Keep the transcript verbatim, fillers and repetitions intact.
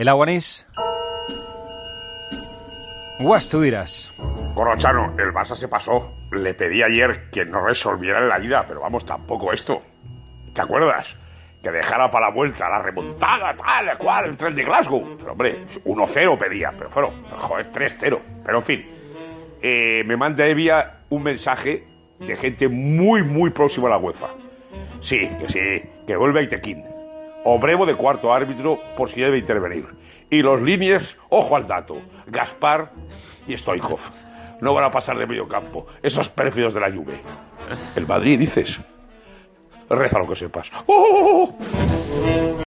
El Aguanís. Guas, tú dirás. Corrochano, el Barça se pasó. Le pedí ayer que no resolviera en la ida, pero vamos, tampoco esto. ¿Te acuerdas? Que dejara para la vuelta la remontada, tal, cual, el tren de Glasgow. Pero hombre, uno cero pedía, pero fueron, joder, tres cero. Pero en fin, eh, me manda Evia un mensaje de gente muy, muy próxima a la UEFA. Sí, que sí, que vuelve a Itequín. Obrevo de cuarto árbitro por si debe intervenir. Y los líneas, ojo al dato, Gaspar y Stoichkov. No van a pasar de medio campo, esos pérfidos de la Juve. El Madrid, dices. Reza lo que sepas. ¡Oh!